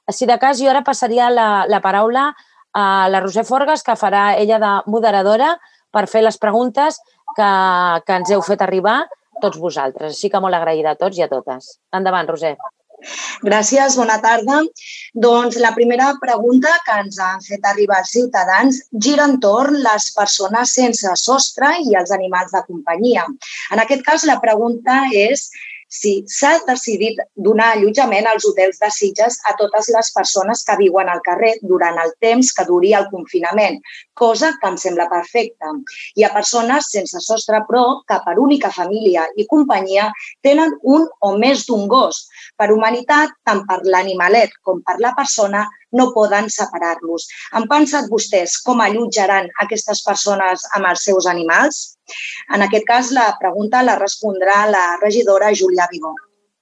si de cas, jo ara passaria la paraula a la Roser Forgas, que farà ella de moderadora per fer les preguntes que ens heu fet arribar tots vosaltres. Així que molt agraïda a tots i a totes. Endavant, Roser. Gràcies, bona tarda. Doncs la primera pregunta que ens han fet arribar els ciutadans gira entorn les persones sense sostre i els animals de companyia. En aquest cas, la pregunta és si s'ha decidit donar allotjament als hotels de Sitges a totes les persones que viuen al carrer durant el temps que duri el confinament, cosa que em sembla perfecta. Hi ha persones sense sostre, però, que per única família i companyia tenen un o més d'un gos. Per humanitat, tant per l'animalet com per la persona, no poden separar-los. Han pensat vostès com allotjaran aquestes persones amb els seus animals? En aquest cas, la pregunta la respondrà la regidora Júlia Vigó.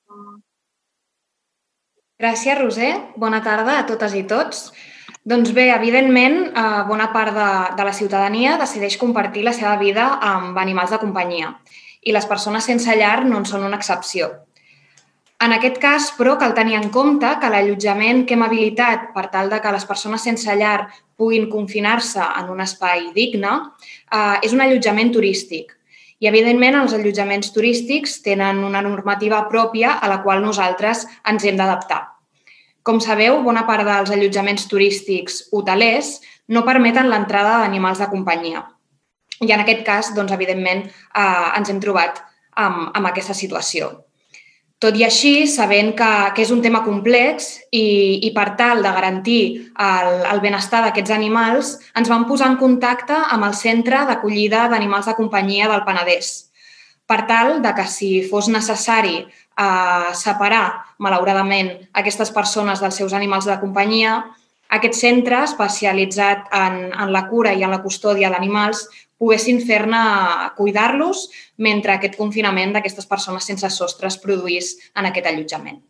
Gràcies, Roser. Bona tarda a totes i tots. Doncs bé, evidentment, bona part de la ciutadania decideix compartir la seva vida amb animals de companyia i les persones sense llar no en són una excepció. En aquest cas, però, cal tenir en compte que l'allotjament que hem habilitat per tal que les persones sense llar puguin confinar-se en un espai digne és un allotjament turístic. I, evidentment, els allotjaments turístics tenen una normativa pròpia a la qual nosaltres ens hem d'adaptar. Com sabeu, bona part dels allotjaments turístics hotelers no permeten l'entrada d'animals de companyia. I en aquest cas, doncs, evidentment, ens hem trobat amb aquesta situació. Tot i així, sabent que és un tema complex i per tal de garantir el benestar d'aquests animals, ens vam posar en contacte amb el Centre d'Acollida d'Animals de Companyia del Penedès, per tal que si fos necessari separar, malauradament, aquestes persones dels seus animals de companyia, aquest centre especialitzat en la cura i en la custòdia d'animals poguessin fer-ne cuidar-los mentre aquest confinament d'aquestes persones sense sostre es produís en aquest allotjament.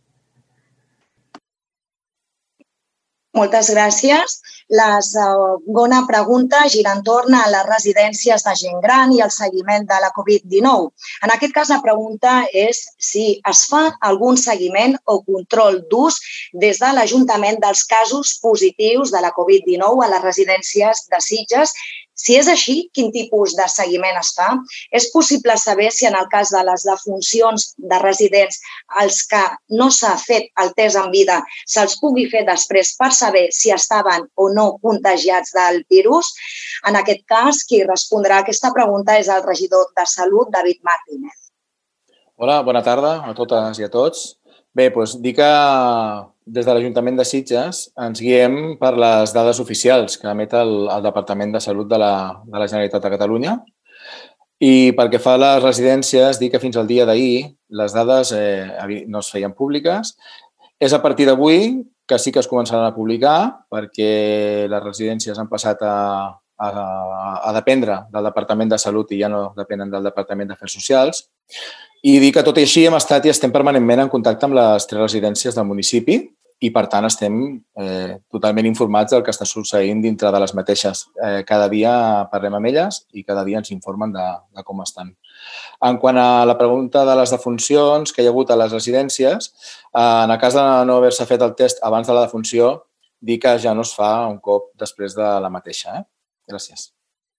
Moltes gràcies. La segona pregunta gira entorn a les residències de gent gran i el seguiment de la Covid-19. En aquest cas, la pregunta és si es fa algun seguiment o control d'ús des de l'Ajuntament dels casos positius de la Covid-19 a les residències de Sitges. Si és així, quin tipus de seguiment es fa? És possible saber si en el cas de les defuncions de residents als que no s'ha fet el test en vida se'ls pugui fer després per saber si estaven o no contagiats del virus? En aquest cas, qui respondrà a aquesta pregunta és el regidor de Salut, David Martínez. Hola, bona tarda a totes i a tots. Bé, doncs dir que des de l'Ajuntament de Sitges ens guiem per les dades oficials que emet el Departament de Salut de la Generalitat de Catalunya. I pel que fa a les residències, dir que fins al dia d'ahir les dades no es feien públiques. És a partir d'avui que sí que es començaran a publicar perquè les residències han passat a dependre del Departament de Salut i ja no depenen del Departament d'Afers Socials. I dir que tot i així hem estat i estem permanentment en contacte amb les 3 residències del municipi i, per tant, estem totalment informats del que està succeint dintre de les mateixes. Cada dia parlem amb elles i cada dia ens informen de com estan. En quant a la pregunta de les defuncions que hi ha hagut a les residències, en el cas de no haver-se fet el test abans de la defunció, dir que ja no es fa un cop després de la mateixa. Gràcies.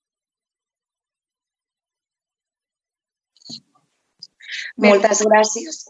Moltes gràcies.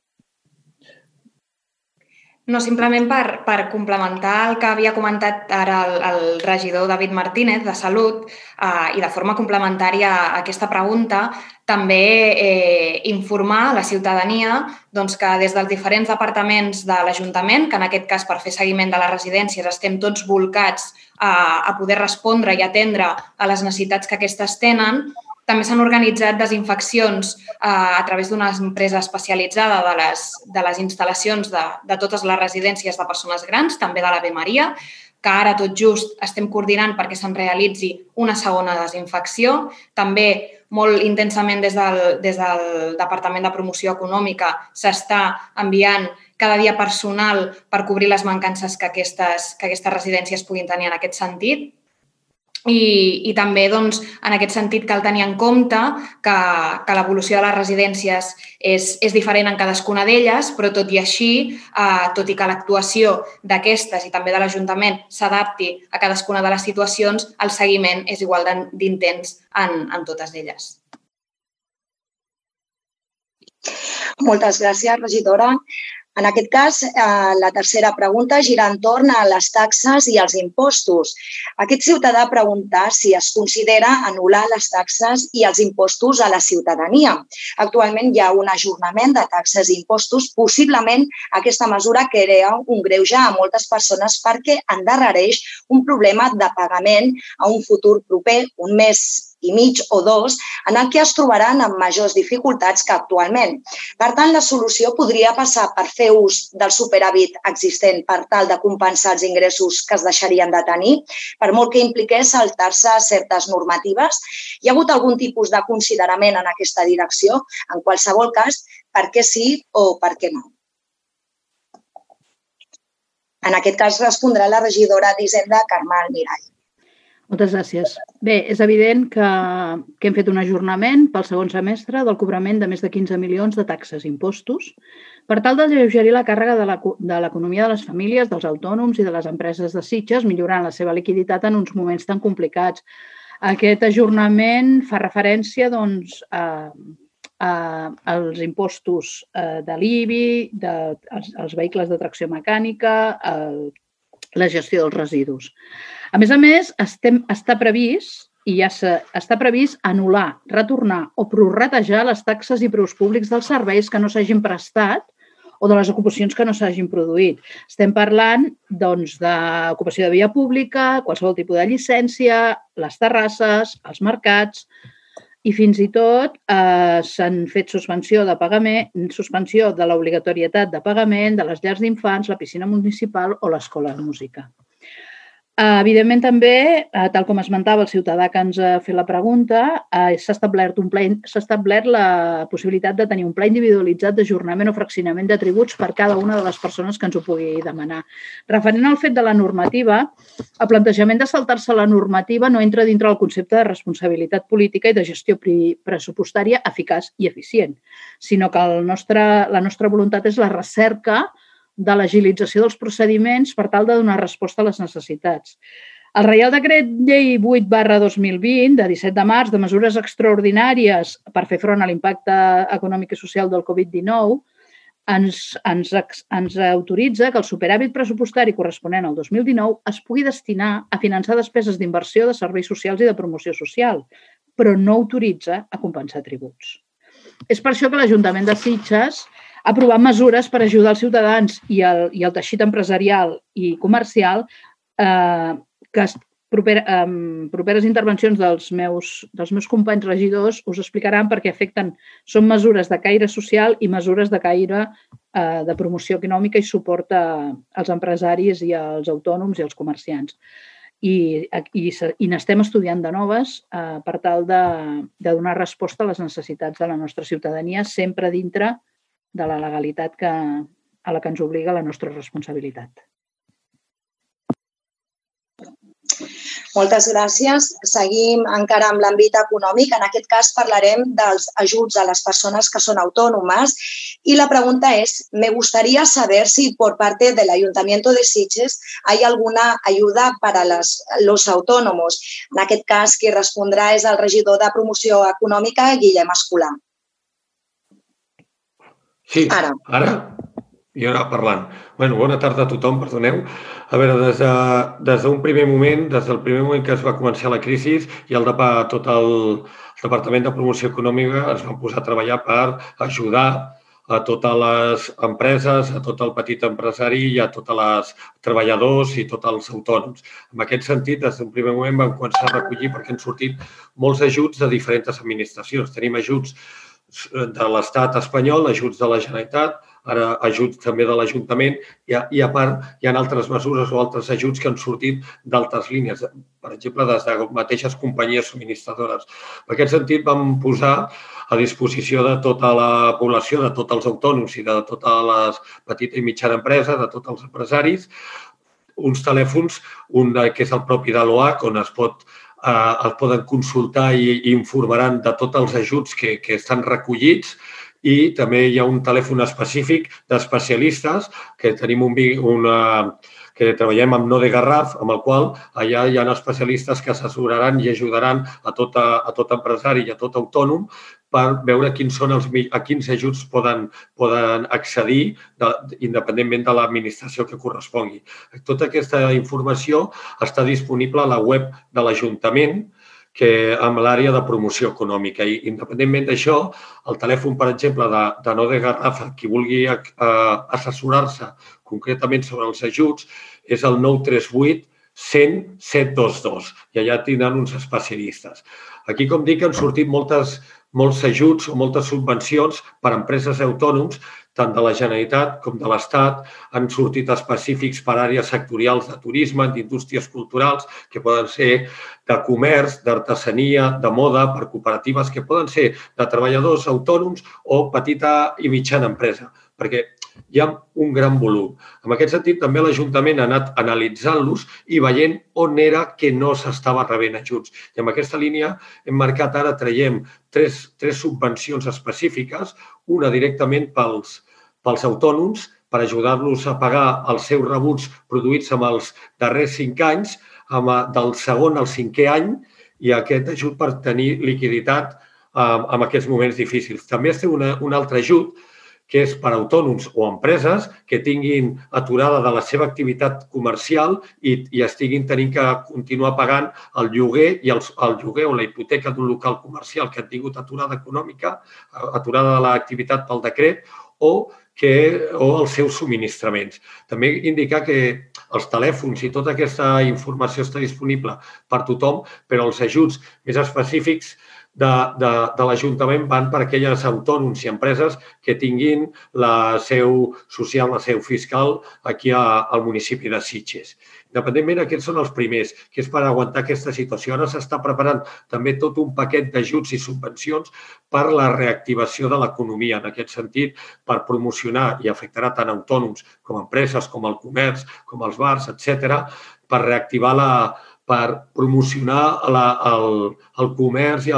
No, simplement per complementar el que havia comentat ara el regidor David Martínez de Salut i de forma complementària a aquesta pregunta, també informar la ciutadania que des dels diferents departaments de l'Ajuntament, que en aquest cas per fer seguiment de les residències estem tots volcats a poder respondre i atendre a les necessitats que aquestes tenen. També s'han organitzat desinfeccions a través d'una empresa especialitzada de les instal·lacions de totes les residències de persones grans, també de l'Ave Maria, que ara tot just estem coordinant perquè se'n realitzi una segona desinfecció. També molt intensament des del Departament de Promoció Econòmica s'està enviant cada dia personal per cobrir les mancances que aquestes residències puguin tenir en aquest sentit. I també, en aquest sentit, cal tenir en compte que l'evolució de les residències és diferent en cadascuna d'elles, però tot i així, tot i que l'actuació d'aquestes i també de l'Ajuntament s'adapti a cadascuna de les situacions, el seguiment és igual d'intens en totes elles. Moltes gràcies, regidora. En aquest cas, la tercera pregunta gira entorn a les taxes i els impostos. Aquest ciutadà ha preguntat si es considera anul·lar les taxes i els impostos a la ciutadania. Actualment hi ha un ajornament de taxes i impostos. Possiblement aquesta mesura crea un greuge a moltes persones perquè endarrereix un problema de pagament a un futur proper, un mes i mig o dos, en el que es trobaran amb majors dificultats que actualment. Per tant, la solució podria passar per fer ús del superàvit existent per tal de compensar els ingressos que es deixarien de tenir, per molt que impliqués saltar-se certes normatives. Hi ha hagut algun tipus de considerament en aquesta direcció? En qualsevol cas, per què sí o per què no? En aquest cas respondrà la regidora d'Hisenda, Carme Almirall. Moltes gràcies. Bé, és evident que hem fet un ajornament pel segon semestre del cobrament de més de 15 milions de taxes i impostos per tal d'alleugerir la càrrega de l'economia de les famílies, dels autònoms i de les empreses de Sitges, millorant la seva liquiditat en uns moments tan complicats. Aquest ajornament fa referència als impostos de l'IBI, als vehicles de tracció mecànica, la gestió dels residus. A més, està previst anul·lar, retornar o prorratejar les taxes i preus públics dels serveis que no s'hagin prestat o de les ocupacions que no s'hagin produït. Estem parlant d'ocupació de via pública, qualsevol tipus de llicència, les terrasses, els mercats i fins i tot s'han fet suspensió de pagament, suspensió de l'obligatorietat de pagament de les llars d'infants, la piscina municipal o l'escola de música. Evidentment, també, tal com esmentava el ciutadà que ens ha fet la pregunta, s'ha establert la possibilitat de tenir un pla individualitzat d'ajornament o fraccionament de tributs per cada una de les persones que ens ho pugui demanar. Referent al fet de la normativa, el plantejament de saltar-se la normativa no entra dintre del concepte de responsabilitat política i de gestió pressupostària eficaç i eficient, sinó que la nostra voluntat és la recerca de l'agilització dels procediments per tal de donar resposta a les necessitats. El Reial Decret Llei 8/2020, de 17 de març, de mesures extraordinàries per fer front a l'impacte econòmic i social del Covid-19, ens autoritza que el superàvit pressupostari corresponent al 2019 es pugui destinar a finançar despeses d'inversió de serveis socials i de promoció social, però no autoritza a compensar tributs. És per això que l'Ajuntament de Sitges ha aprovat mesures per ajudar els ciutadans i el teixit empresarial i comercial que properes intervencions dels meus companys regidors us explicaran perquè són mesures de caire social i mesures de caire de promoció econòmica i suport als empresaris i als autònoms i als comerciants. I n'estem estudiant de noves per tal de donar resposta a les necessitats de la nostra ciutadania, sempre dintre de la legalitat a la que ens obliga la nostra responsabilitat. Moltes gràcies. Seguim encara amb l'àmbit econòmic. En aquest cas parlarem dels ajuts a les personas que son autónomas y la pregunta es, me gustaría saber si por parte del Ayuntamiento de Sitges hay alguna ayuda para los autónomos. En aquest cas, qui respondrà és el regidor de Promoció Econòmica, Guillem Escolà. Sí, ara. Jo anava parlant. Bona tarda a tothom, perdoneu. A veure, des d'un primer moment, des del primer moment que es va començar la crisi i tot el Departament de Promoció Econòmica es van posar a treballar per ajudar a totes les empreses, a tot el petit empresari i a tots els treballadors i tots els autònoms. En aquest sentit, des d'un primer moment vam començar a recollir perquè han sortit molts ajuts de diferents administracions. Tenim ajuts de l'Estat espanyol, ajuts de la Generalitat, ara ajuts també de l'Ajuntament i a part hi ha altres mesures o altres ajuts que han sortit d'altres línies, per exemple, des de mateixes companyies subministradores. En aquest sentit, vam posar a disposició de tota la població, de tots els autònoms i de totes les petites i mitjanes empreses, de tots els empresaris, uns telèfons, un que és el propi de l'OAC, on es pot els poden consultar i informaran de tots els ajuts que estan recollits, i també hi ha un telèfon específic d'especialistes que tenim que treballem amb No de Garraf, amb el qual allà hi ha especialistes que assessoraran i ajudaran a tot empresari i a tot autònom per veure a quins ajuts poden accedir independentment de l'administració que correspongui. Tota aquesta informació està disponible a la web de l'Ajuntament, amb l'àrea de promoció econòmica. I, independentment d'això, el telèfon, per exemple, de No de Garraf, qui vulgui assessorar-se concretament sobre els ajuts, és el 938 100 722 i allà tindran uns especialistes. Aquí, com dic, han sortit molts ajuts o moltes subvencions per a empreses autònoms, tant de la Generalitat com de l'Estat. Han sortit específics per àrees sectorials de turisme, d'indústries culturals, que poden ser de comerç, d'artesania, de moda, per cooperatives, que poden ser de treballadors autònoms o petita i mitjana empresa, perquè hi ha un gran volum. En aquest sentit, també l'Ajuntament ha anat analitzant-los i veient on era que no s'estava rebent ajuts. I en aquesta línia hem marcat ara, traiem tres subvencions específiques, una directament pels autònoms, per ajudar-los a pagar els seus rebuts produïts en els darrers 5 anys, del segon al 5è any, i aquest ajut per tenir liquiditat en aquests moments difícils. També es té un altre ajut, que és per a autònoms o empreses que tinguin aturada de la seva activitat comercial i estiguin tenint que continuar pagant el lloguer o la hipoteca d'un local comercial que han tingut aturada econòmica, aturada de l'activitat pel decret, o els seus subministraments. També indicar que els telèfons i tota aquesta informació està disponible per tothom, però els ajuts més específics de l'Ajuntament van per aquelles autònoms i empreses que tinguin la seu social, la seu fiscal aquí al municipi de Sitges. Independentment, aquests són els primers, que és per aguantar aquesta situació. Ara s'està preparant també tot un paquet d'ajuts i subvencions per la reactivació de l'economia. En aquest sentit, per promocionar, i afectarà tant autònoms com empreses, com el comerç, com els bars, etc., per reactivar per promocionar el comerç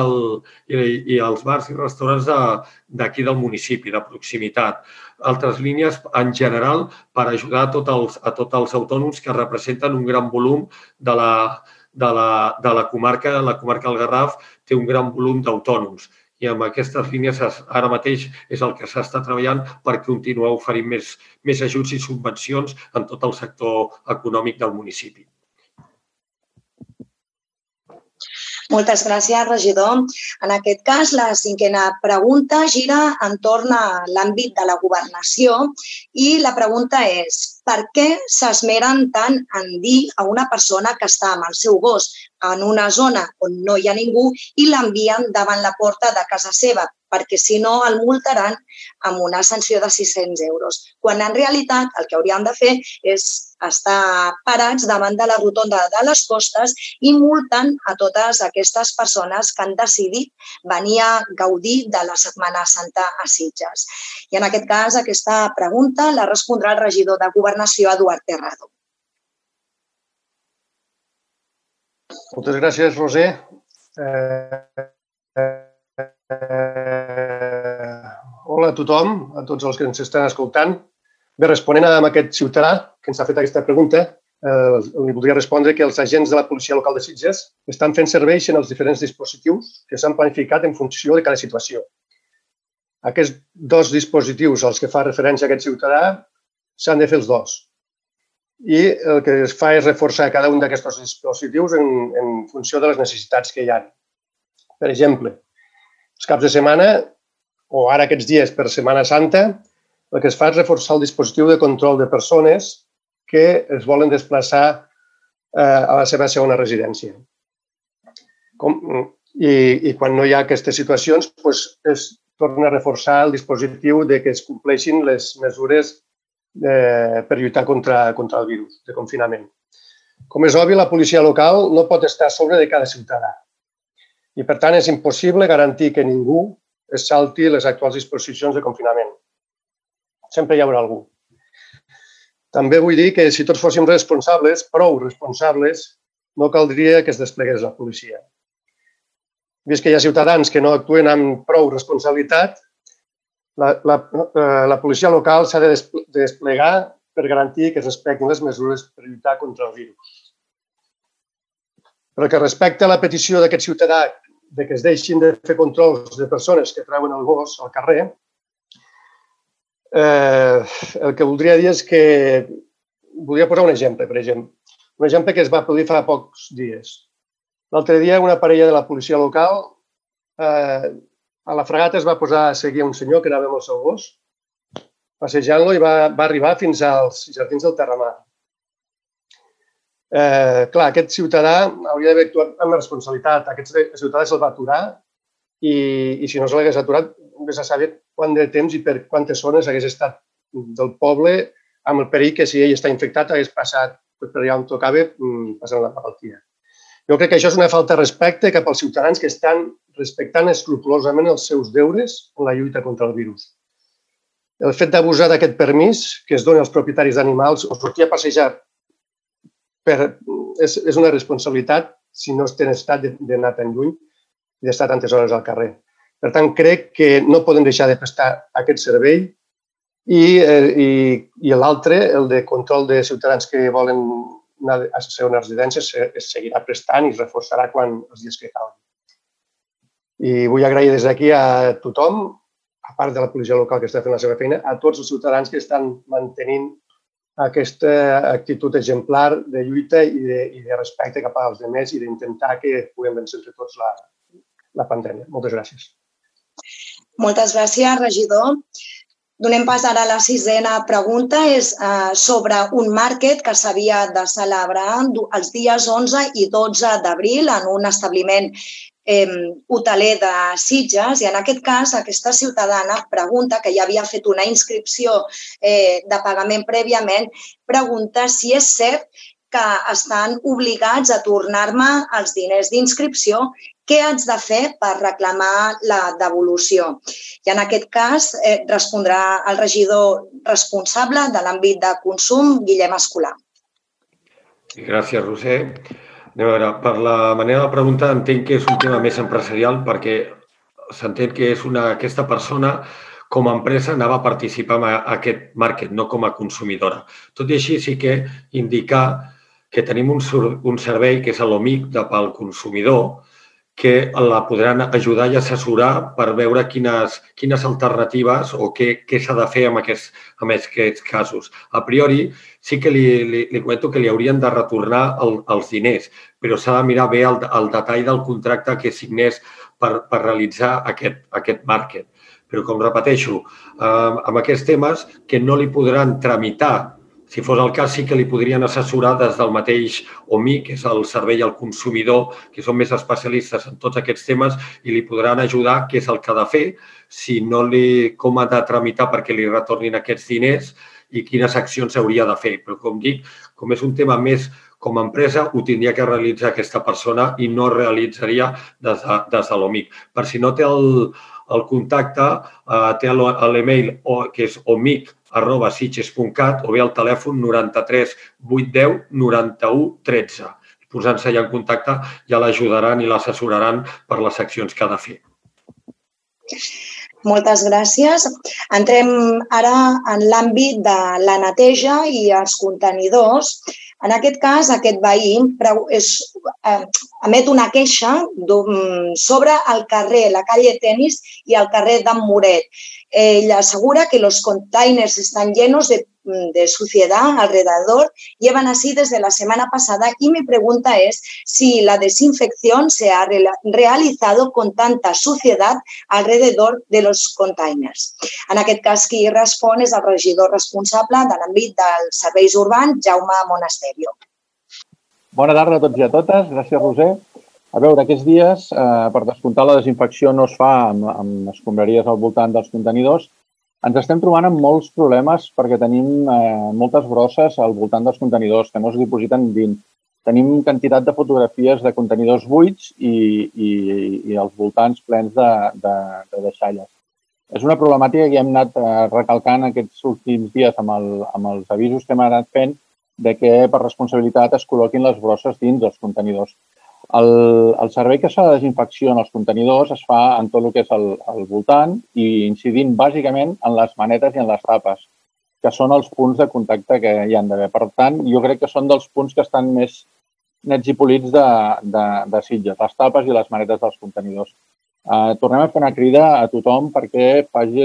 i els bars i restaurants d'aquí del municipi, de proximitat. Altres línies, en general, per ajudar a tots els autònoms que representen un gran volum de la comarca. La comarca del Garraf té un gran volum d'autònoms. I amb aquestes línies ara mateix és el que s'està treballant per continuar oferint més ajuts i subvencions en tot el sector econòmic del municipi. Moltes gràcies, regidor. En aquest cas, la 5a pregunta gira entorn a l'àmbit de la governació i la pregunta és: per què s'esmeren tant en dir a una persona que està amb el seu gos en una zona on no hi ha ningú i l'envien davant la porta de casa seva, perquè si no el multaran amb una sanció de 600 euros, quan en realitat el que haurien de fer és estar parats davant de la rotonda de les Costes i multen a totes aquestes persones que han decidit venir a gaudir de la Setmana Santa a Sitges. I en aquest cas, aquesta pregunta la respondrà el regidor de Governació, Eduard Terrado. Moltes gràcies, Roser. Hola a tothom, a tots els que ens estan escoltant. Bé, responent a aquest ciutadà que ens ha fet aquesta pregunta, li voldria respondre que els agents de la Policia Local de Sitges estan fent serveis en els diferents dispositius que s'han planificat en funció de cada situació. Aquests 2 dispositius als que fa referència aquest ciutadà s'han de fer els 2. I el que es fa és reforçar cada un d'aquests dispositius en funció de les necessitats que hi ha. Per exemple, els caps de setmana, o ara aquests dies per Setmana Santa, el que es fa és reforçar el dispositiu de control de persones que es volen desplaçar a la seva segona residència. I quan no hi ha aquestes situacions, es torna a reforçar el dispositiu de que es compleixin les mesures per lluitar contra el virus de confinament. Com és obvi, la policia local no pot estar a sobre de cada ciutadà. I, per tant, és impossible garantir que ningú es salti les actuals disposicions de confinament. Sempre hi haurà algú. També vull dir que si tots fóssim responsables, prou responsables, no caldria que es desplegués la policia. Vist que hi ha ciutadans que no actuen amb prou responsabilitat, la policia local s'ha de desplegar per garantir que es respectin les mesures per lluitar contra el virus. Pel que respecta a la petició d'aquest ciutadà de que es deixin de fer controls de persones que treuen el gos al carrer, el que voldria dir és que voldria posar un exemple, per exemple. Un exemple que es va produir fa pocs dies. L'altre dia una parella de la policia local a la Fragata es va posar a seguir un senyor que anava amb el seu gos, passejant-lo i va arribar fins als jardins del Terramar. Clar, aquest ciutadà hauria d'haver actuat amb responsabilitat. Aquest ciutadà se'l va aturar i si no se l'hagués aturat, vés a saber quant de temps i per quantes zones hagués estat del poble amb el perill que si ell està infectat hagués passat per allà on tocava passant la malaltia. Jo crec que això és una falta de respecte cap als ciutadans que estan respectant escrupolosament els seus deures en la lluita contra el virus. El fet d'abusar d'aquest permís que es dona als propietaris d'animals o sortir a passejar és una responsabilitat si no es té necessitat d'anar tan lluny i d'estar tantes hores al carrer. Per tant, crec que no podem deixar de prestar aquest servei i l'altre, el de control de ciutadans que volen anar a la seva residència, es seguirà prestant i es reforçarà els dies que calgui. I vull agrair des d'aquí a tothom, a part de la policia local que està fent la seva feina, a tots els ciutadans que estan mantenint aquesta actitud exemplar de lluita i de respecte cap als altres i d'intentar que puguem vèncer entre tots la pandèmia. Moltes gràcies. Moltes gràcies, regidor. Donem pas ara a la sisena pregunta. És sobre un màrquet que s'havia de celebrar els dies 11 i 12 d'abril en un establiment hoteler de Sitges, i en aquest cas aquesta ciutadana pregunta, que ja havia fet una inscripció de pagament prèviament, pregunta si és cert que estan obligats a tornar-me els diners d'inscripció, què haig de fer per reclamar la devolució. I en aquest cas respondrà el regidor responsable de l'àmbit de consum, Guillem Escolà. Gràcies, Roser. A veure, per la manera de preguntar entenc que és un tema més empresarial perquè s'entén que aquesta persona com a empresa anava a participar en aquest màrquet, no com a consumidora. Tot i així sí que indicar que tenim un servei que és l'OMIC pel consumidor que la podran ajudar i assessorar per veure quines alternatives o què s'ha de fer en aquests casos. A priori, sí que li comento que li haurien de retornar els diners, però s'ha de mirar bé el detall del contracte que signés per realitzar aquest màrquet. Però, com repeteixo, amb aquests temes que no li podran tramitar. Si fos el cas, sí que li podrien assessorar des del mateix OMIC, que és el servei al consumidor, que són més especialistes en tots aquests temes i li podran ajudar què és el que ha de fer, com ha de tramitar perquè li retornin aquests diners i quines accions hauria de fer. Però, com dic, com és un tema més com a empresa, ho tindria que realitzar aquesta persona i no realitzaria des de l'OMIC. Per si no té el contacte, té l'email que és omic@sitges.cat o bé el telèfon 93 810 91 13. Posant-se ja en contacte ja l'ajudaran i l'assessoraran per les accions que ha de fer. Moltes gràcies. Entrem ara en l'àmbit de la neteja i els contenidors. En aquest cas, aquest veí emet una queixa sobre el carrer, la calle Tenis i el carrer d'en Moret. Ell assegura que los containers están llenos de suciedad alrededor, llevan así desde la semana pasada y mi pregunta es si la desinfección se ha realizado con tanta suciedad alrededor de los containers. En aquest cas, qui respon és el regidor responsable de l'àmbit dels serveis urbans, Jaume Monasterio. Bona tarda a tots i a totes. Gràcies, Roser. A veure, aquests dies, per descomptar, la desinfecció no es fa amb escombraries al voltant dels contenidors. Ens estem trobant amb molts problemes perquè tenim moltes brosses al voltant dels contenidors que no es dipositen dins. Tenim quantitat de fotografies de contenidors buits i els voltants plens de deixalles. És una problemàtica que hem anat recalcant aquests últims dies amb els avisos que hem anat fent de que per responsabilitat es col·loquin les brosses dins dels contenidors. El servei que es fa de desinfecció en els contenidors es fa en tot el que és al voltant i incidint bàsicament en les manetes i en les tapes, que són els punts de contacte que hi han d'haver. Per tant, jo crec que són dels punts que estan més nets i polits de Sitges, les tapes i les manetes dels contenidors. Tornem a fer una crida a tothom perquè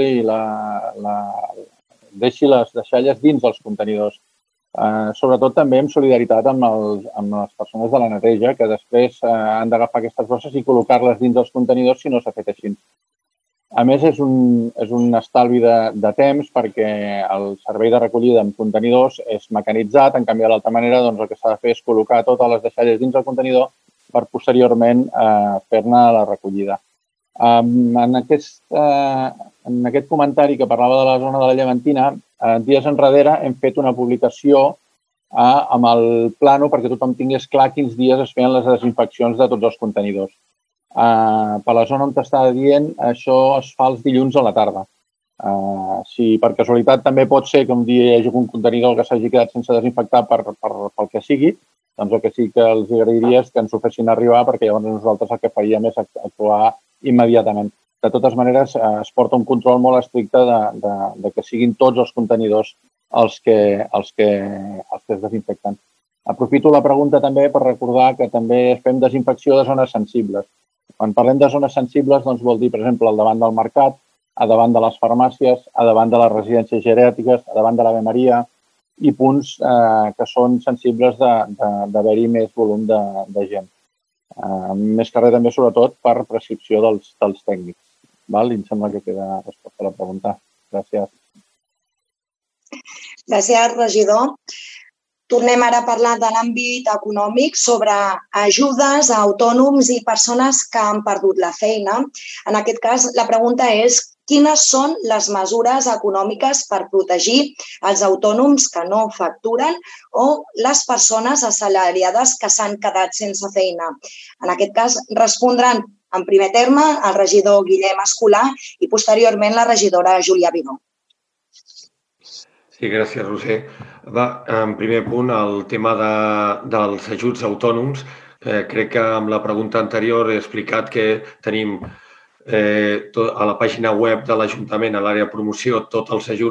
deixi les deixalles dins dels contenidors. Sobretot també en solidaritat amb les persones de la neteja, que després han d'agafar aquestes bosses i col·locar-les dins dels contenidors si no s'ha fet així. A més, és un estalvi de temps perquè el servei de recollida en contenidors és mecanitzat. En canvi, de l'altra manera, el que s'ha de fer és col·locar totes les deixalles dins del contenidor per posteriorment fer-ne la recollida. En aquest comentari que parlava de la zona de la Llevantina, dies enrere hem fet una publicació amb el plano perquè tothom tingués clar quins dies es feien les desinfeccions de tots els contenidors. Per la zona on t'estava dient, això es fa els dilluns a la tarda. Si per casualitat també pot ser que un dia hi hagi un contenidor que s'hagi quedat sense desinfectar pel que sigui, doncs el que sí que els agrairia és que ens ho fessin arribar perquè llavors nosaltres el que faríem és actuar immediatament. De totes maneres, es porta un control molt estricte de que siguin tots els contenidors els que es desinfecten. Aprofito la pregunta també per recordar que també fem desinfecció de zones sensibles. Quan parlem de zones sensibles, doncs vol dir, per exemple, al davant del mercat, a davant de les farmàcies, a davant de les residències geriàtriques, a davant de l'Ave Maria i punts que són sensibles d'haver-hi més volum de gent. Més que res també, sobretot, per prescripció dels tècnics. I em sembla que queda resposta a la pregunta. Gràcies. Gràcies, regidor. Tornem ara a parlar de l'àmbit econòmic sobre ajudes a autònoms i persones que han perdut la feina. En aquest cas, la pregunta és quines són les mesures econòmiques per protegir els autònoms que no facturen o les persones assalariades que s'han quedat sense feina. En aquest cas, respondran en primer terme el regidor Guillem Escolà i posteriorment la regidora Júlia Vigó. Sí, gràcies, Roser. En primer punt, el tema dels ajuts autònoms. Crec que amb la pregunta anterior he explicat que tenim a la pàgina web de l'Ajuntament, a l'àrea de promoció, tots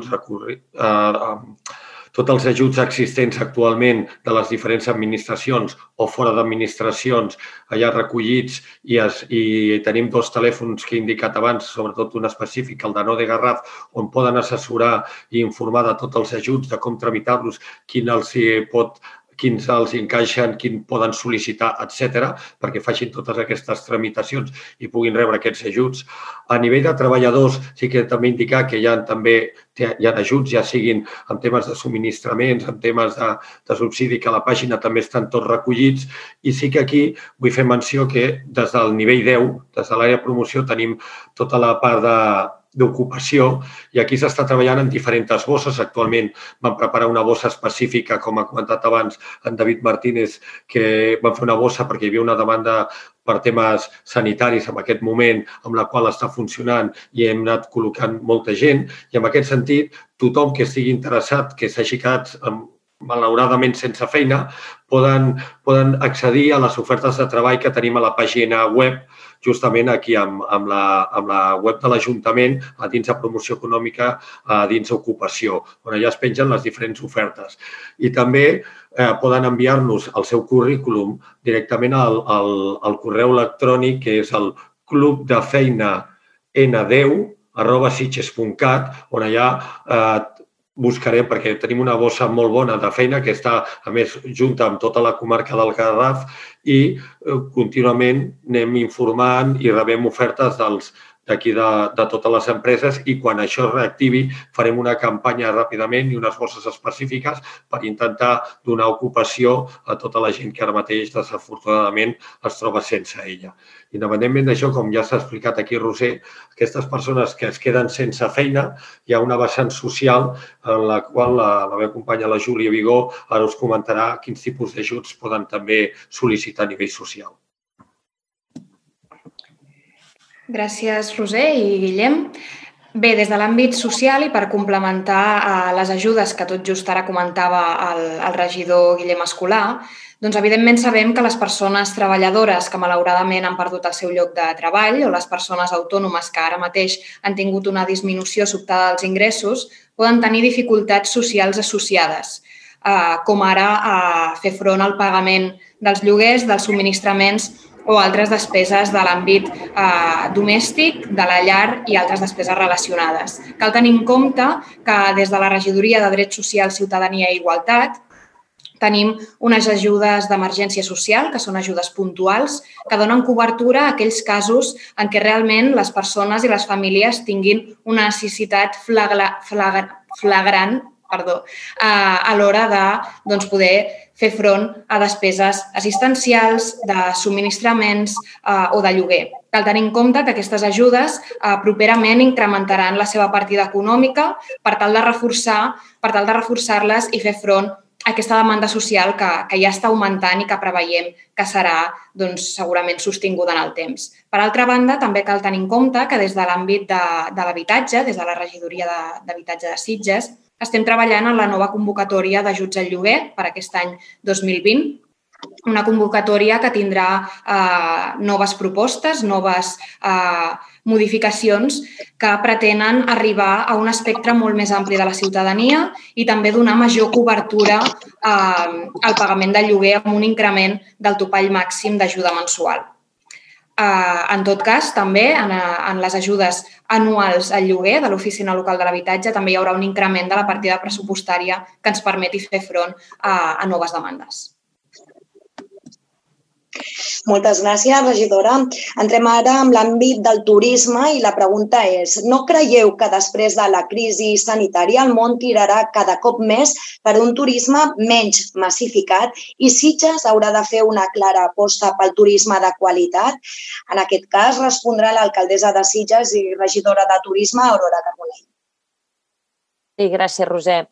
els ajuts existents actualment de les diferents administracions o fora d'administracions allà recollits i tenim 2 telèfons que he indicat abans, sobretot un específic, el de No de Garraf, on poden assessorar i informar de tots els ajuts, de com tramitar-los, quins els encaixen, quins poden sol·licitar, etc., perquè facin totes aquestes tramitacions i puguin rebre aquests ajuts. A nivell de treballadors, sí que també indicar que hi ha ajuts, ja siguin en temes de subministraments, en temes de subsidi, que a la pàgina també estan tots recollits. I sí que aquí vull fer menció que des del nivell 10, des de l'àrea de promoció, tenim tota la part d'ocupació i aquí s'està treballant en diferents bosses. Actualment vam preparar una bossa específica, com ha comentat abans en David Martínez, que vam fer una bossa perquè hi havia una demanda per temes sanitaris en aquest moment, amb la qual està funcionant i hem anat col·locant molta gent. I en aquest sentit, tothom que estigui interessat, que s'hagi quedat malauradament sense feina, poden accedir a les ofertes de treball que tenim a la pàgina web, justament aquí amb la web de l'Ajuntament, a dins de promoció econòmica, a dins d'ocupació, on allà es pengen les diferents ofertes. I també poden enviar-nos el seu currículum directament al correu electrònic, que és el clubdefeinand10@sitges.cat, on allà buscarem, perquè tenim una bossa molt bona de feina que està, a més, junta amb tota la comarca del Garraf i contínuament anem informant i rebem ofertes d'aquí de totes les empreses i quan això es reactivi farem una campanya ràpidament i unes bosses específiques per intentar donar ocupació a tota la gent que ara mateix, desafortunadament, es troba sense ella. Independentment d'això, com ja s'ha explicat aquí, Roser, aquestes persones que es queden sense feina, hi ha una vessant social en la qual la meva companya, la Júlia Vigó, ara us comentarà quins tipus d'ajuts poden també sol·licitar a nivell social. Gràcies, Roser i Guillem. Bé, des de l'àmbit social i per complementar les ajudes que tot just ara comentava el regidor Guillem Escolà, doncs evidentment sabem que les persones treballadores que malauradament han perdut el seu lloc de treball o les persones autònomes que ara mateix han tingut una disminució sobtada dels ingressos poden tenir dificultats socials associades, com ara fer front al pagament dels lloguers, dels subministraments o altres despeses de l'àmbit domèstic, de la llar i altres despeses relacionades. Cal tenir en compte que des de la Regidoria de Drets Socials, Ciutadania i Igualtat tenim unes ajudes d'emergència social, que són ajudes puntuals, que donen cobertura a aquells casos en què realment les persones i les famílies tinguin una necessitat flagrant a l'hora de poder fer front a despeses assistencials, de subministraments o de lloguer. Cal tenir en compte que aquestes ajudes properament incrementaran la seva partida econòmica per tal de reforçar-les i fer front a aquesta demanda social que ja està augmentant i que preveiem que serà segurament sostinguda en el temps. Per altra banda, també cal tenir en compte que des de l'àmbit de l'habitatge, des de la Regidoria d'Habitatge de Sitges, estem treballant en la nova convocatòria d'ajuts al lloguer per aquest any 2020, una convocatòria que tindrà noves propostes, noves modificacions que pretenen arribar a un espectre molt més ampli de la ciutadania i també donar major cobertura al pagament del lloguer amb un increment del topall màxim d'ajuda mensual. En tot cas, també en les ajudes anuals al lloguer de l'Oficina Local de l'Habitatge també hi haurà un increment de la partida pressupostària que ens permeti fer front a noves demandes. Moltes gràcies, regidora. Entrem ara en l'àmbit del turisme i la pregunta és: no creieu que després de la crisi sanitària el món tirarà cada cop més per un turisme menys massificat i Sitges haurà de fer una clara aposta pel turisme de qualitat? En aquest cas respondrà l'alcaldessa de Sitges i regidora de Turisme, Aurora Carbonell. Sí, gràcies, Roser.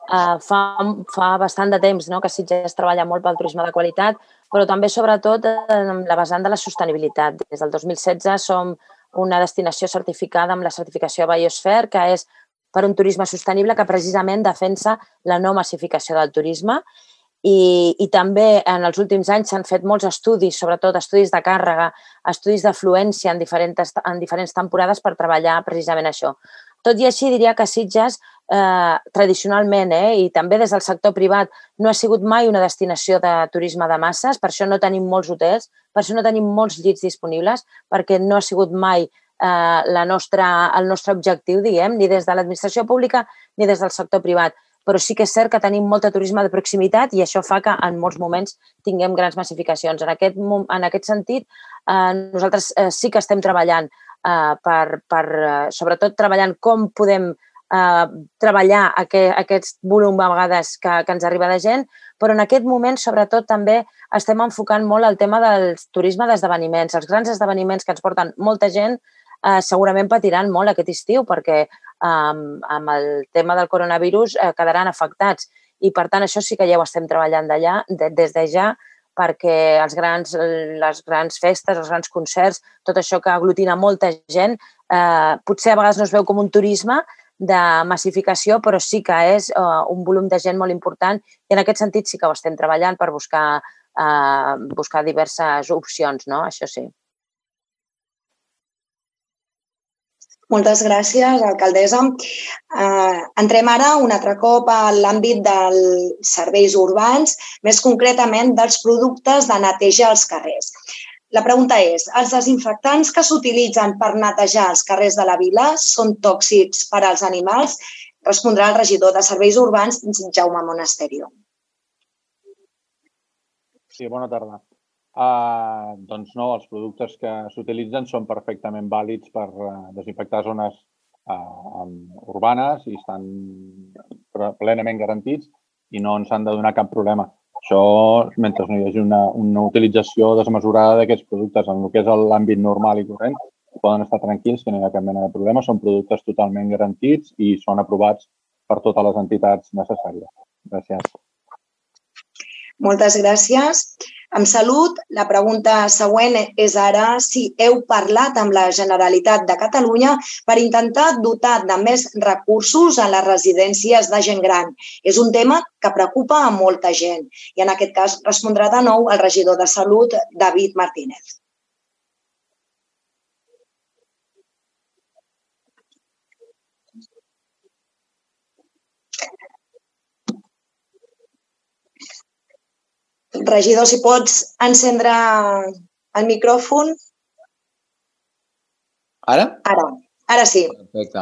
Fa bastant de temps que Sitges treballa molt pel turisme de qualitat, però també, sobretot, en la vessant de la sostenibilitat. Des del 2016 som una destinació certificada amb la certificació Biosphere, que és per un turisme sostenible que precisament defensa la no massificació del turisme. I també en els últims anys s'han fet molts estudis, sobretot estudis de càrrega, estudis d'afluència en diferents temporades per treballar precisament això. Tot i així, diria que Sitges, tradicionalment, i també des del sector privat, no ha sigut mai una destinació de turisme de masses, per això no tenim molts hotels, per això no tenim molts llits disponibles, perquè no ha sigut mai el nostre objectiu, diguem, ni des de l'administració pública ni des del sector privat. Però sí que és cert que tenim molt de turisme de proximitat i això fa que en molts moments tinguem grans massificacions. En aquest sentit, nosaltres sí que estem treballant sobretot treballant com podem treballar aquest volum a vegades que ens arriba de gent, però en aquest moment, sobretot, també estem enfocant molt el tema del turisme d'esdeveniments. Els grans esdeveniments que ens porten molta gent segurament patiran molt aquest estiu perquè amb el tema del coronavirus quedaran afectats i, per tant, això sí que ja ho estem treballant des de ja, perquè les grans festes, els grans concerts, tot això que aglutina molta gent, potser a vegades no es veu com un turisme de massificació, però sí que és un volum de gent molt important i en aquest sentit sí que ho estem treballant per buscar diverses opcions, no? Això sí. Moltes gràcies, alcaldessa. Entrem ara un altre cop a l'àmbit dels serveis urbans, més concretament dels productes de neteja als carrers. La pregunta és: els desinfectants que s'utilitzen per netejar els carrers de la vila són tòxics per als animals? Respondrà el regidor de Serveis Urbans, Jaume Monasterio. Sí, bona tarda. Doncs no, els productes que s'utilitzen són perfectament vàlids per desinfectar zones urbanes i estan plenament garantits i no ens han de donar cap problema. Això, mentre no hi hagi una utilització desmesurada d'aquests productes en el que és l'àmbit normal i corrent, poden estar tranquils que no hi ha cap mena de problema. Són productes totalment garantits i són aprovats per totes les entitats necessàries. Gràcies. Moltes gràcies. Amb Salut, la pregunta següent és ara si heu parlat amb la Generalitat de Catalunya per intentar dotar de més recursos a les residències de gent gran. És un tema que preocupa a molta gent i en aquest cas respondrà de nou el regidor de Salut, David Martínez. Regidor, si pots encendre el micròfon. Ara? Ara sí. Perfecte.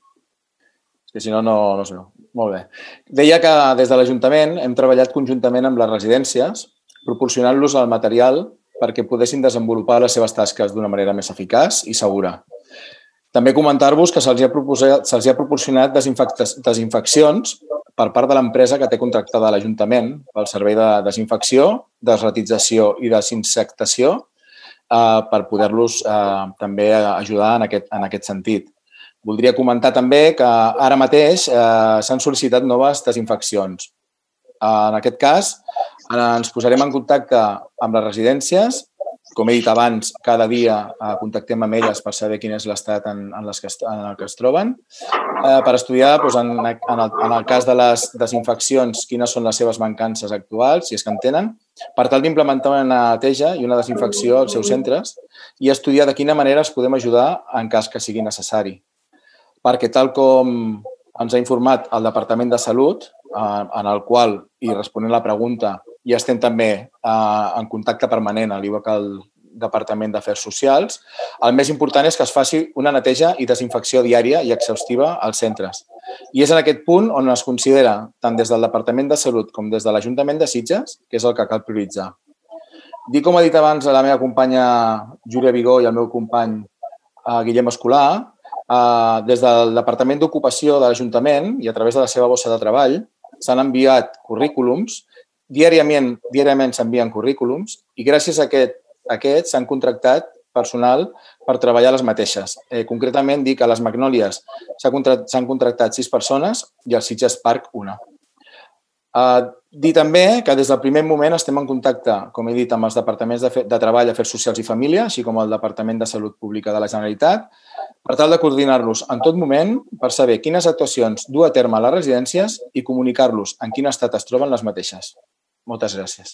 És que si no, no sé. Molt bé. Deia que des de l'Ajuntament hem treballat conjuntament amb les residències, proporcionant-los el material perquè poguessin desenvolupar les seves tasques d'una manera més eficaç i segura. També comentar-vos que se'ls ha proporcionat desinfeccions per part de l'empresa que té contractada l'Ajuntament pel servei de desinfecció, desratització i desinsectació per poder-los també ajudar en aquest sentit. Voldria comentar també que ara mateix s'han sol·licitat noves desinfeccions. En aquest cas, ens posarem en contacte amb les residències. Com he dit abans, cada dia contactem amb elles per saber quin és l'estat en el que es troben, per estudiar, en el cas de les desinfeccions, quines són les seves mancances actuals, si és que en tenen, per tal d'implementar una neteja i una desinfecció als seus centres i estudiar de quina manera els podem ajudar en cas que sigui necessari. Perquè, tal com ens ha informat el Departament de Salut, en el qual, i responent la pregunta, ja estem també en contacte permanent, al igual que el Departament d'Afers Socials, el més important és que es faci una neteja i desinfecció diària i exhaustiva als centres. I és en aquest punt on es considera, tant des del Departament de Salut com des de l'Ajuntament de Sitges, que és el que cal prioritzar. Dic, com ha dit abans la meva companya Júlia Vigó i el meu company Guillem Escolà, des del Departament d'Ocupació de l'Ajuntament i a través de la seva bossa de treball s'han enviat currículums. Diàriament s'envien currículums i gràcies a aquests s'han contractat personal per treballar les mateixes. Concretament, dic que a les Magnòlies s'han contractat 6 persones i al Sitges Park 1. Dir també que des del primer moment estem en contacte, com he dit, amb els departaments de Treball, Afers Socials i Família, així com el Departament de Salut Pública de la Generalitat, per tal de coordinar-los en tot moment per saber quines actuacions dur a terme a les residències i comunicar-los en quin estat es troben les mateixes. Moltes gràcies.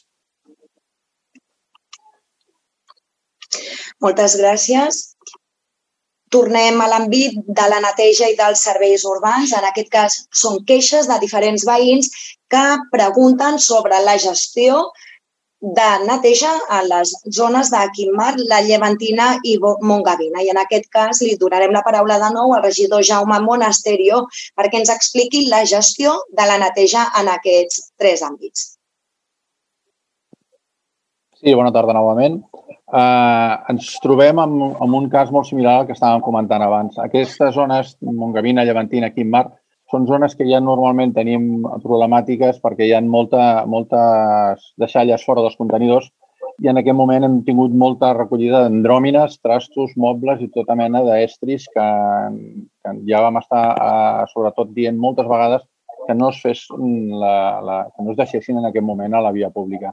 Moltes gràcies. Tornem a l'àmbit de la neteja i dels serveis urbans. En aquest cas, són queixes de diferents veïns que pregunten sobre la gestió de neteja a les zones de Quim-Mar, la Llevantina i Montgavina. I en aquest cas li donarem la paraula de nou al regidor Jaume Monasterio perquè ens expliqui la gestió de la neteja en aquests 3 àmbits. Sí, bona tarda novament. Ens trobem amb un cas molt similar al que estàvem comentant abans. Aquestes zones, Montgavina, Llevantina, Quim-Mar, són zones que ja normalment tenim problemàtiques perquè hi ha moltes deixalles fora dels contenidors i en aquest moment hem tingut molta recollida d'andròmines, trastos, mobles i tota mena d'estris que ja vam estar sobretot dient moltes vegades que no es deixessin en aquest moment a la via pública.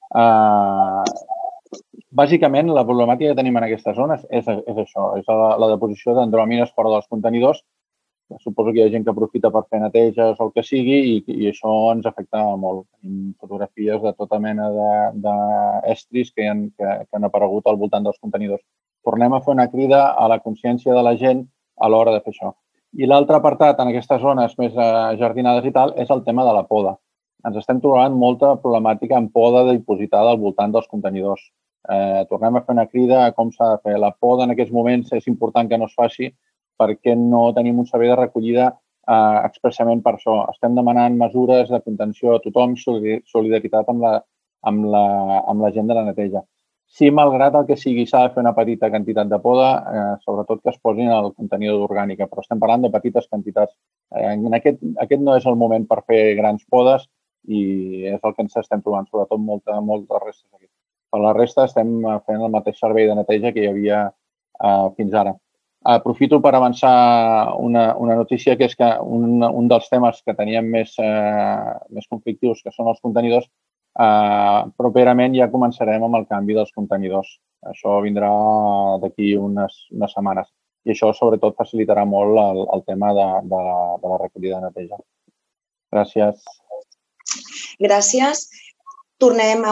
Bàsicament, la problemàtica que tenim en aquestes zones és això, és la deposició d'andròmines fora dels contenidors. Suposo que hi ha gent que aprofita per fer neteges o el que sigui i això ens afecta molt. Tenim fotografies de tota mena d'estris que han aparegut al voltant dels contenidors. Tornem a fer una crida a la consciència de la gent a l'hora de fer això. I l'altre apartat en aquestes zones més jardinades i tal és el tema de la poda. Ens estem trobant molta problemàtica en poda dipositada al voltant dels contenidors. Tornem a fer una crida a com s'ha de fer. La poda en aquests moments és important que no es faci perquè no tenim un servei de recollida expressament per això. Estem demanant mesures de contenció a tothom, solidaritat amb la gent de la neteja. Si, malgrat el que sigui, s'ha de fer una petita quantitat de poda, sobretot que es posin al contenidor d'orgànica, però estem parlant de petites quantitats. Aquest no és el moment per fer grans podes i és el que ens estem trobant, sobretot moltes restes aquí. Per la resta estem fent el mateix servei de neteja que hi havia fins ara. Aprofito per avançar una notícia, que és que un dels temes que teníem més conflictius, que són els contenidors, properament ja començarem amb el canvi dels contenidors. Això vindrà d'aquí unes setmanes. I això, sobretot, facilitarà molt el tema de la recollida de neteja. Gràcies. Gràcies. Tornem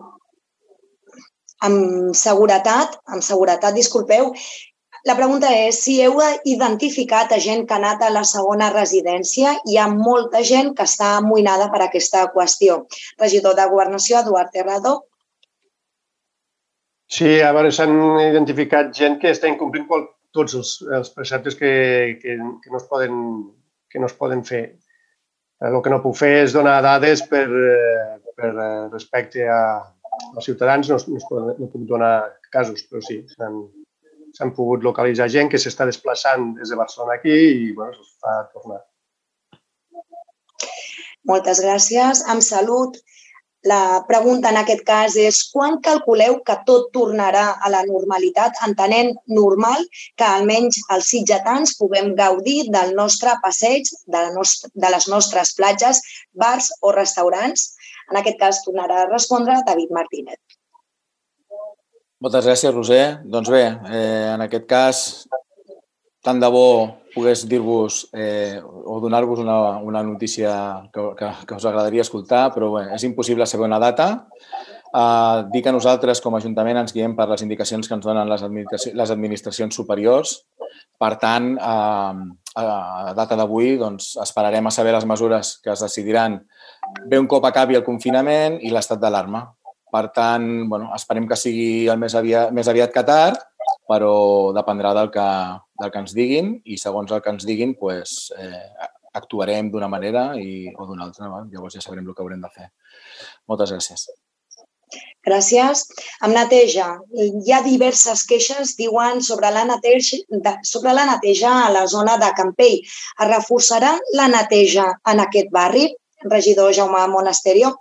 amb seguretat. Disculpeu. La pregunta és si heu identificat a gent que ha anat a la segona residència. Hi ha molta gent que està amoïnada per aquesta qüestió. Regidor de Governació, Eduard Terrado. Sí, a veure, s'han identificat gent que està incomplint tots els preceptes que no es poden fer. El que no puc fer és donar dades per respecte als ciutadans, no puc donar casos, però sí, s'han pogut localitzar gent que s'està desplaçant des de Barcelona aquí i se'ls fa tornar. Moltes gràcies. Amb Salut, la pregunta en aquest cas és quan calculeu que tot tornarà a la normalitat, entenent normal que almenys els sitgetans puguem gaudir del nostre passeig, de les nostres platges, bars o restaurants? En aquest cas tornarà a respondre David Martínez. Moltes gràcies, Roser. Doncs bé, en aquest cas, tant de bo pogués dir-vos o donar-vos una notícia que us agradaria escoltar, però bé, és impossible saber una data. Dir que nosaltres, com a Ajuntament, ens guiem per les indicacions que ens donen les administracions superiors. Per tant, a data d'avui, esperarem a saber les mesures que es decidiran bé un cop acabi el confinament i l'estat d'alarma. Per tant, esperem que sigui el més aviat que tard, però dependrà del que ens diguin i segons el que ens diguin actuarem d'una manera o d'una altra. Llavors ja sabrem el que haurem de fer. Moltes gràcies. Gràcies. Amb neteja, hi ha diverses queixes, diuen, sobre la neteja a la zona de Campell. Es reforçarà la neteja en aquest barri? Regidor Jaume Monasterio.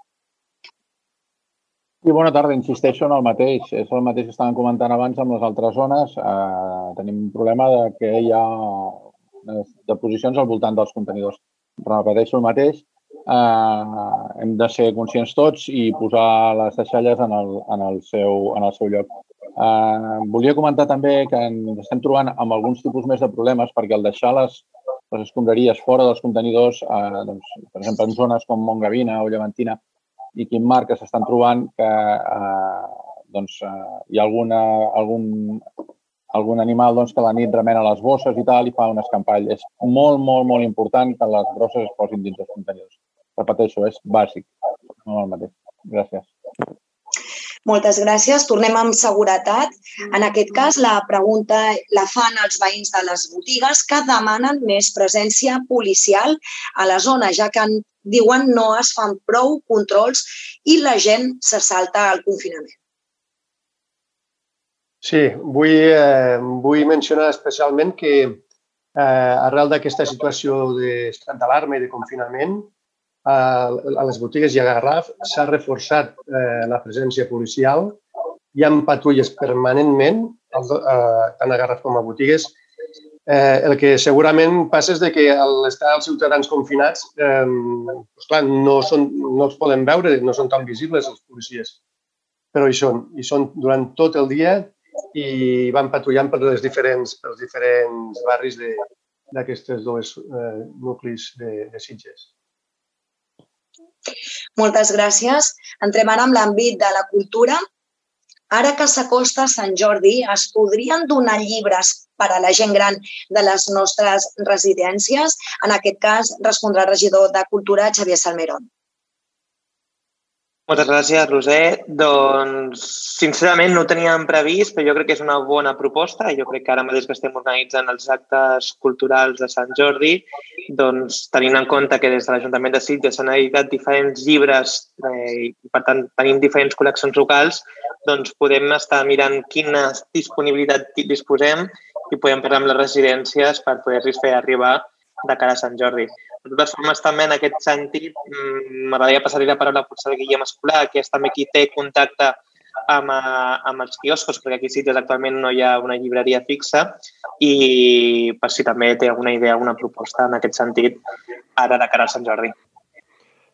I bona tarda, insisteixo en el mateix. És el mateix que estàvem comentant abans amb les altres zones. Tenim un problema que hi ha deposicions al voltant dels contenidors. Repeteixo el mateix. Hem de ser conscients tots i posar les deixalles en el seu lloc. Volia comentar també que ens estem trobant amb alguns tipus més de problemes perquè al deixar les escombraries fora dels contenidors, per exemple, en zones com Montgavina o Llevantina i Quim Mar, que s'estan trobant que hi ha algun animal que a la nit remena les bosses i tal i fa un escampall. És molt, molt, molt important que les bosses es posin dins els contenidors. Repeteixo, és bàsic. No el mateix. Gràcies. Moltes gràcies. Tornem amb seguretat. En aquest cas, la pregunta la fan els veïns de les botigues que demanen més presència policial a la zona, ja que diuen no es fan prou controls i la gent se salta al confinament. Sí, vull mencionar especialment que arrel d'aquesta situació d'estat d'alarma i de confinament, a les botigues i a Garraf s'ha reforçat la presència policial. Hi ha patrulles permanentment, tant a Garraf com a botigues. El que segurament passa és que a l'estar els ciutadans confinats, no els podem veure, no són tan visibles els policies, però hi són durant tot el dia i van patrullant pels diferents barris d'aquestes dos nuclis de Sitges. Moltes gràcies. Entrem ara amb l'àmbit de la cultura. Ara que s'acosta Sant Jordi, es podrien donar llibres per a la gent gran de les nostres residències? En aquest cas, respondrà el regidor de Cultura, Xavier Salmerón. Moltes gràcies, Roser. Doncs, sincerament, no ho teníem previst, però jo crec que és una bona proposta. Jo crec que ara mateix que estem organitzant els actes culturals de Sant Jordi, doncs, tenint en compte que des de l'Ajuntament de Sitges s'han editat diferents llibres i, per tant, tenim diferents col·leccions locals, doncs podem estar mirant quina disponibilitat disposem i podem parlar amb les residències per poder-los fer arribar de cara a Sant Jordi. De totes formes, també en aquest sentit, m'agradaria passar-li la paraula potser al Guillem Escolà, que és també qui té contacte amb els quioscos, perquè aquí a Sitges actualment no hi ha una llibreria fixa, i per si també té alguna idea, alguna proposta en aquest sentit, ara de cara a Sant Jordi.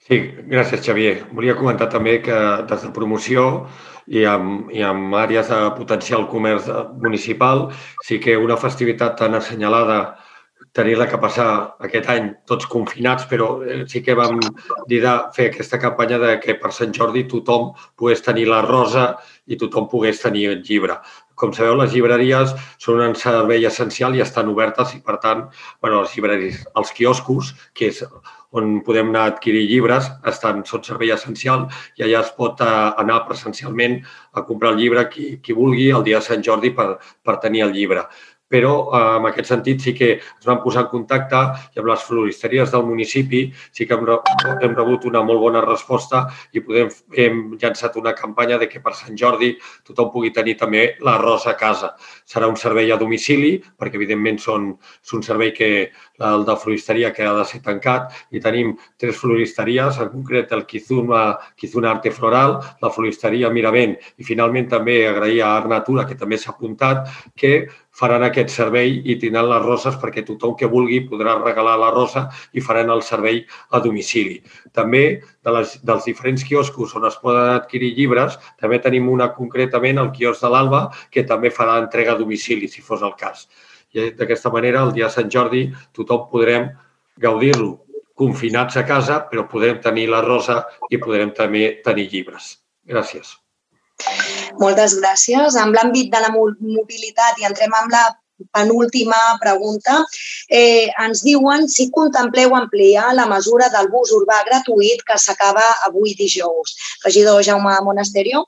Sí, gràcies, Xavier. Volia comentar també que des de promoció i amb àrees de potencial comerç municipal, sí que una festivitat tan assenyalada, tenir-la que passar aquest any tots confinats, però sí que vam dir de fer aquesta campanya de que per Sant Jordi tothom pogués tenir la rosa i tothom pogués tenir el llibre. Com sabeu, les llibreries són un servei essencial i estan obertes i, per tant, les llibreries, els quioscos, que és on podem anar a adquirir llibres, són servei essencial i allà es pot anar presencialment a comprar el llibre qui vulgui el dia de Sant Jordi per tenir el llibre. Però en aquest sentit sí que ens vam posar en contacte i amb les floristeries del municipi sí que hem rebut una molt bona resposta i hem llançat una campanya de que per Sant Jordi tothom pugui tenir també la rosa a casa. Serà un servei a domicili, perquè evidentment són un servei que el de floristeria que ha de ser tancat i tenim 3 floristeries, en concret el Kizuna Arte Floral, la floristeria Miravent i finalment també agrair a Art Natura, que també s'ha apuntat, que faran aquest servei i tindran les roses perquè tothom que vulgui podrà regalar la rosa i faran el servei a domicili. També dels diferents quioscos on es poden adquirir llibres, també tenim una concretament al quiosc de l'Alba que també farà entrega a domicili, si fos el cas. I d'aquesta manera, el dia de Sant Jordi, tothom podrem gaudir-lo confinats a casa, però podrem tenir la rosa i podrem també tenir llibres. Gràcies. Moltes gràcies. En l'àmbit de la mobilitat i entrem amb la penúltima pregunta. Ens diuen si contempleu ampliar la mesura del bus urbà gratuït que s'acaba avui dijous. Regidor Jaume Monasterio.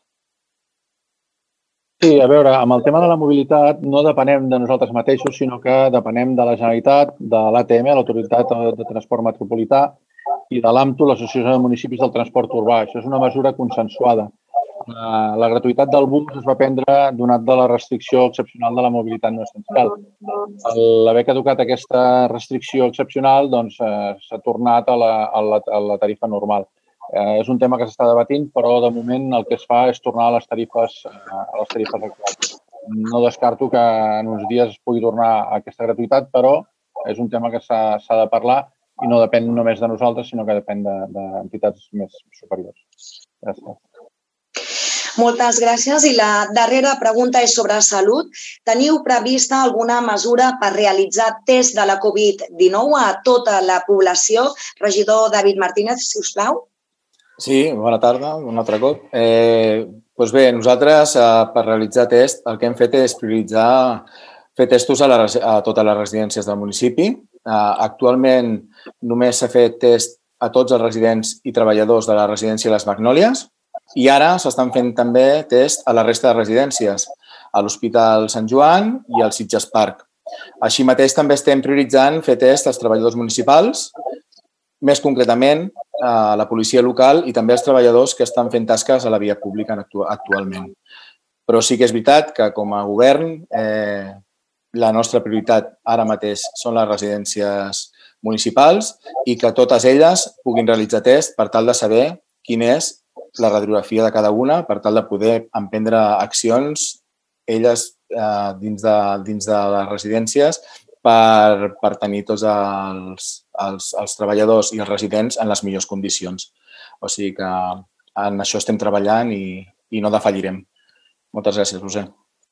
Sí, a veure, amb el tema de la mobilitat no depenem de nosaltres mateixos, sinó que depenem de la Generalitat, de l'ATM, l'Autoritat de Transport Metropolità, i de l'AMTU, l'Associació de Municipis del Transport Urbà. Això és una mesura consensuada. La gratuïtat del bus es va prendre donat de la restricció excepcional de la mobilitat no essencial. A l'haver caducat aquesta restricció excepcional, doncs s'ha tornat a la tarifa normal. És un tema que s'està debatint, però de moment el que es fa és tornar a les tarifes actuals. No descarto que en uns dies es pugui tornar a aquesta gratuïtat, però és un tema que s'ha de parlar i no depèn només de nosaltres, sinó que depèn d'entitats més superiors. Gràcies. Moltes gràcies. I la darrera pregunta és sobre salut. Teniu prevista alguna mesura per realitzar test de la Covid-19 a tota la població? Regidor David Martínez, si us plau. Sí, bona tarda, un altre cop. Doncs bé, nosaltres per realitzar test el que hem fet és prioritzar fer testos a totes les residències del municipi. Actualment només s'ha fet test a tots els residents i treballadors de la residència Les Magnòlies i ara s'estan fent també test a la resta de residències, a l'Hospital Sant Joan i al Sitges Park. Així mateix també estem prioritzant fer test als treballadors municipals, més concretament a la policia local i també als treballadors que estan fent tasques a la via pública actualment. Però sí que és veritat que com a govern la nostra prioritat ara mateix són les residències municipals i que totes elles puguin realitzar test per tal de saber quina és la radiografia de cada una, per tal de poder emprendre accions elles dins de les residències per tenir tots els treballadors i els residents en les millors condicions. O sigui que en això estem treballant i no defallirem. Moltes gràcies, Roser.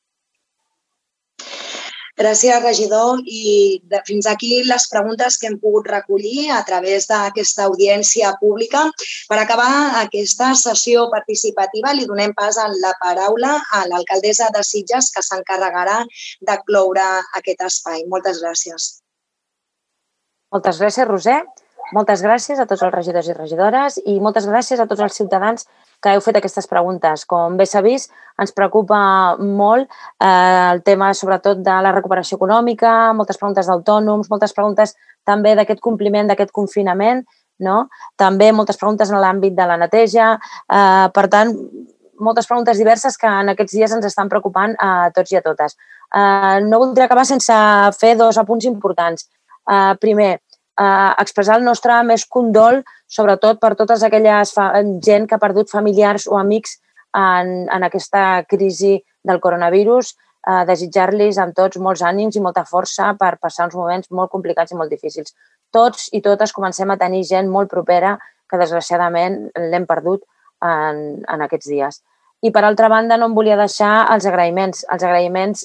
Gràcies, regidor. I fins aquí les preguntes que hem pogut recollir a través d'aquesta audiència pública. Per acabar aquesta sessió participativa, li donem pas la paraula a l'alcaldessa de Sitges, que s'encarregarà de cloure aquest espai. Moltes gràcies. Moltes gràcies, Roser. Moltes gràcies a tots els regidors i regidores i moltes gràcies a tots els ciutadans que heu fet aquestes preguntes. Com bé s'ha vist, ens preocupa molt el tema, sobretot, de la recuperació econòmica, moltes preguntes d'autònoms, moltes preguntes també d'aquest compliment, d'aquest confinament, no? També moltes preguntes en l'àmbit de la neteja. Per tant, moltes preguntes diverses que en aquests dies ens estan preocupant a tots i a totes. No voldria acabar sense fer dos apunts importants. Primer, expressar el nostre més condol, sobretot per tota aquella gent que ha perdut familiars o amics en aquesta crisi del coronavirus. Desitjar-los amb tots molts ànims i molta força per passar uns moments molt complicats i molt difícils. Tots i totes comencem a tenir gent molt propera que desgraciadament l'hem perdut en aquests dies. I per altra banda no em volia deixar els agraïments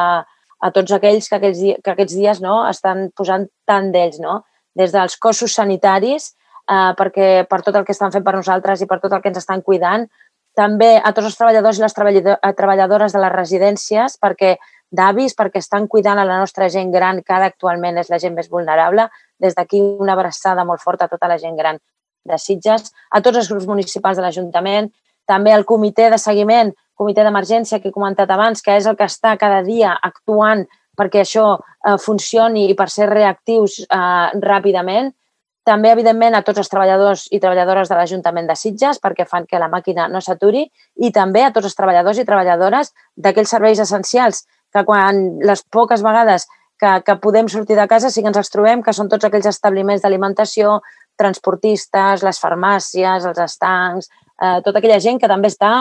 a tots aquells que aquests dies estan posant tant d'ells, des dels cossos sanitaris, per tot el que estan fent per nosaltres i per tot el que ens estan cuidant, també a tots els treballadors i les treballadores de les residències, d'avis, perquè estan cuidant a la nostra gent gran, que ara actualment és la gent més vulnerable. Des d'aquí una abraçada molt forta a tota la gent gran de Sitges, a tots els grups municipals de l'Ajuntament, també al comitè de seguiment, comitè d'emergència que he comentat abans, que és el que està cada dia actuant perquè això funcioni i per ser reactius ràpidament. També, evidentment, a tots els treballadors i treballadores de l'Ajuntament de Sitges perquè fan que la màquina no s'aturi i també a tots els treballadors i treballadores d'aquells serveis essencials que quan les poques vegades que podem sortir de casa sí que ens els trobem, que són tots aquells establiments d'alimentació, transportistes, les farmàcies, els estancs, tota aquella gent que també està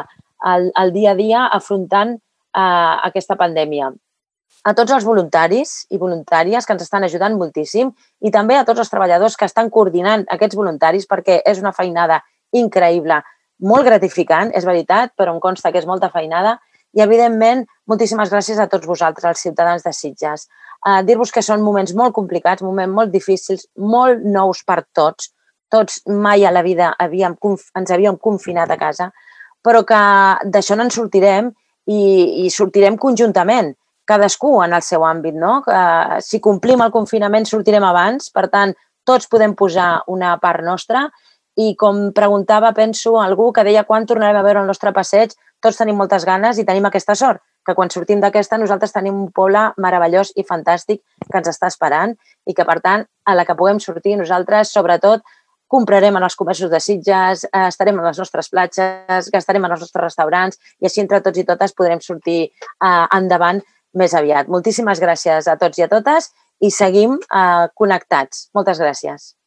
al dia a dia afrontant aquesta pandèmia. A tots els voluntaris i voluntàries que ens estan ajudant moltíssim i també a tots els treballadors que estan coordinant aquests voluntaris perquè és una feinada increïble, molt gratificant, és veritat, però em consta que és molta feinada i, evidentment, moltíssimes gràcies a tots vosaltres, els ciutadans de Sitges. Dir-vos que són moments molt complicats, moments molt difícils, molt nous per tots. Tots mai a la vida ens havíem confinat a casa, però que d'això no en sortirem i sortirem conjuntament, cadascú en el seu àmbit, no? Si complim el confinament sortirem abans, per tant, tots podem posar una part nostra i com preguntava, penso, algú que deia quan tornarem a veure el nostre passeig, tots tenim moltes ganes i tenim aquesta sort, que quan sortim d'aquesta nosaltres tenim un poble meravellós i fantàstic que ens està esperant i que, per tant, a la que puguem sortir nosaltres, sobretot, comprarem en els comerços de Sitges, estarem en les nostres platges, gastarem en els nostres restaurants i així entre tots i totes podrem sortir endavant més aviat. Moltíssimes gràcies a tots i a totes i seguim connectats. Moltes gràcies.